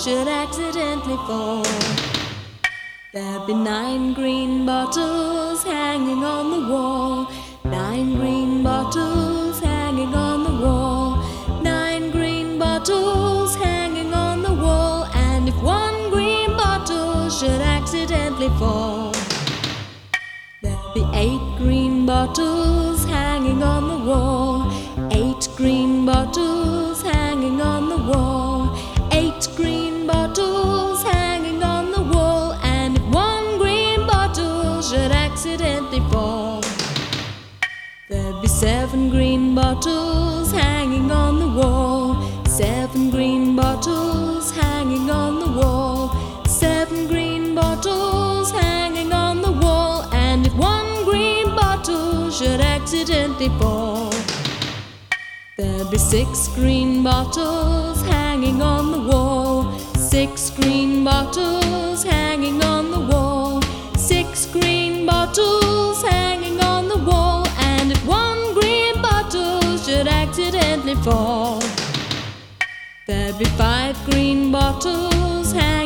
should accidentally fall, there'd be 9 green bottles hanging on the wall. 9 green bottles hanging on the wall. 9 green bottles hanging on the wall. And if one green bottle should accidentally fall, there'd be 8 green bottles hanging on the wall. 8 green bottles hanging on the wall. 8 green bottles hanging on the wall. And if one green bottle should accidentally fall, there'd be 7 green bottles hanging on the wall. 7 green bottles hanging on the wall. 7 green bottles hanging on the wall. And if one green bottle should accidentally fall, there'd be 6 green bottles hanging on the wall. 6 green bottles hanging on the wall. 6 green bottles hanging on the wall. And if one green bottle should accidentally fall, there'd be 5 green bottles hanging